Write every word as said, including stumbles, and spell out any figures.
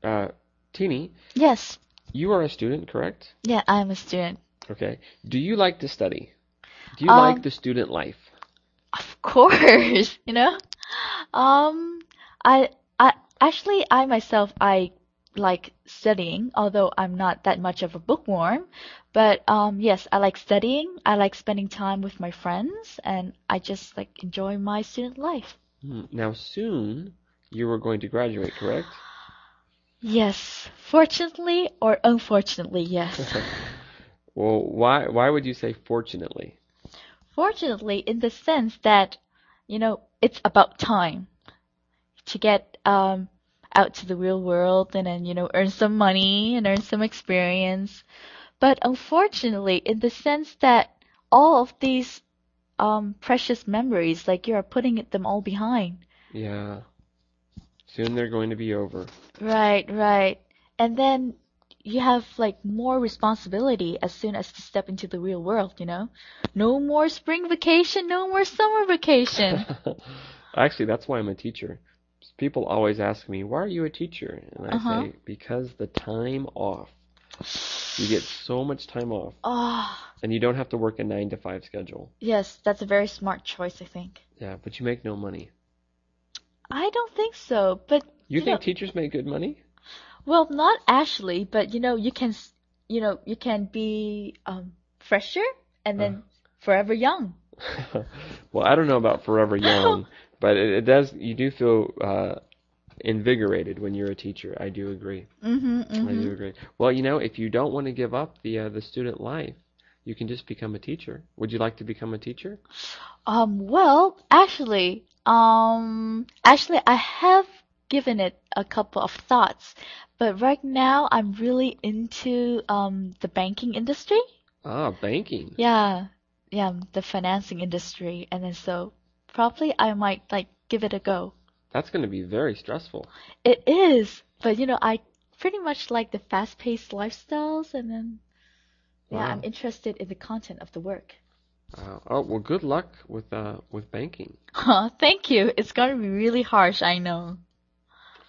Uh, Teeny, Yes. you are a student, correct? Yeah, I'm a student. Okay. Do you like to study? Do you like Um, the student life? of course, you know. Um, I I actually I myself I like studying, although I'm not that much of a bookworm. But um, yes, I like studying. I like spending time with my friends, and I just like enjoy my student life. Hmm. Now, soon you are going to graduate, correct? Yes, fortunately or unfortunately, yes. Well, why why would you say fortunately? Fortunately, in the sense that, you know, it's about time to get um out to the real world and then, you know, earn some money and earn some experience. But unfortunately, in the sense that all of these um precious memories, like you are putting it- them all behind. Yeah, soon they're going to be over. Right, right. And then you have like more responsibility as soon as you step into the real world, you know? No more spring vacation, no more summer vacation. Actually, that's why I'm a teacher. People always ask me, "Why are you a teacher?" And I Uh-huh. say, "Because the time off. You get so much time off, Oh, and you don't have to work a nine to five schedule. yes, that's a very smart choice, I think. Yeah, but you make no money. I don't think so, but You you know, think teachers make good money?" well, not actually, but you know, you can, s- you know, you can be um fresher and Uh, then forever young. well, I don't know about forever young, but it, it does. You do feel uh, invigorated when you're a teacher. I do agree. Mhm, I do mhm. agree. Well, you know, if you don't want to give up the uh, the student life, you can just become a teacher. Would you like to become a teacher? Um, well, actually, um, actually, I have given it a couple of thoughts, but right now I'm really into um the banking industry. Ah, banking. Yeah, yeah, the financing industry, and then so probably I might like give it a go. That's going to be very stressful. It is, but you know, I pretty much like the fast-paced lifestyles, and then yeah, I'm Wow. interested in the content of the work. Wow. Oh, well, good luck with uh with banking. Huh, thank you. It's gonna be really harsh, I know.